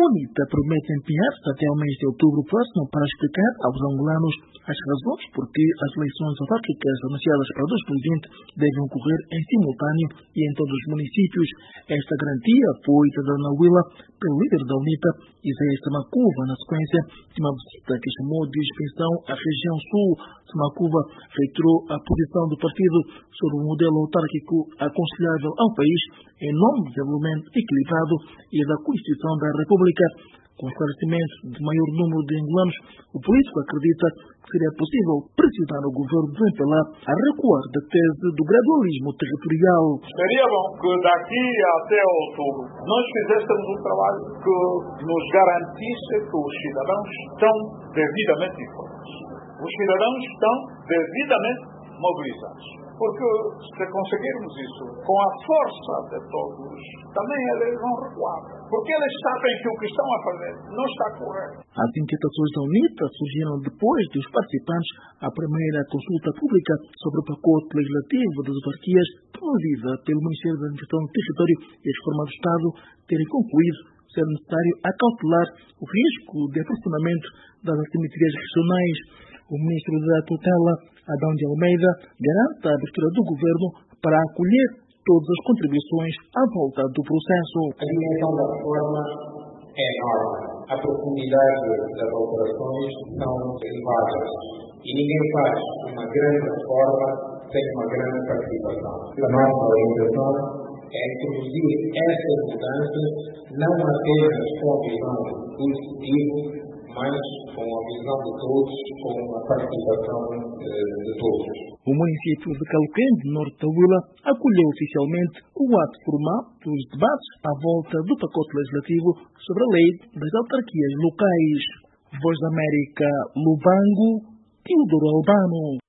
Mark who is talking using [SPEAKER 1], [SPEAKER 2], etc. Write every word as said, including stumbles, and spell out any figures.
[SPEAKER 1] UNITA promete empenhar-se até ao mês de outubro próximo para explicar aos angolanos as razões por que as eleições autárquicas anunciadas para dois mil e vinte devem ocorrer em simultâneo e em todos os municípios. Esta garantia foi dada na Huila pelo líder da UNITA, Isaías Samakuva, na sequência de uma visita que chamou de inspeção à região sul. Samakuva reiterou a posição do partido sobre o modelo autárquico aconselhável ao país em nome do desenvolvimento equilibrado e da Constituição da República. Com esclarecimento de maior número de angolanos, o político acredita que seria possível pressionar o governo de Zempela a recuar da tese do gradualismo territorial.
[SPEAKER 2] Seria bom que daqui até outubro nós fizéssemos um trabalho que nos garantisse que os cidadãos estão devidamente informados. Os cidadãos estão devidamente mobilizados. Porque se conseguirmos isso com a força de todos, também eles vão recuar. Porque eles sabem que o que estão a fazer não está correto.
[SPEAKER 1] As inquietações da UNITA surgiram depois dos participantes à primeira consulta pública sobre o pacote legislativo das autarquias promovida pelo Ministério da Administração do Território e Reforma do Estado terem concluído ser necessário acautelar o risco de aprofundamento das assimetrias regionais. O ministro da Tutela, Adão de Almeida, garante a abertura do governo para acolher todas as contribuições à volta do processo.
[SPEAKER 3] A dimensão da reforma é enorme. A profundidade das alterações são elevadas. E ninguém faz uma grande reforma sem uma grande participação. A nossa orientação é introduzir essas mudanças não apenas com a visão do executivo, mas com a visão de todos, com a participação de todos.
[SPEAKER 1] O município de Calquém, de Norte da Huila, acolheu oficialmente o ato formal dos debates à volta do pacote legislativo sobre a lei das autarquias locais. Voz da América, Lubango, Teodoro Albano.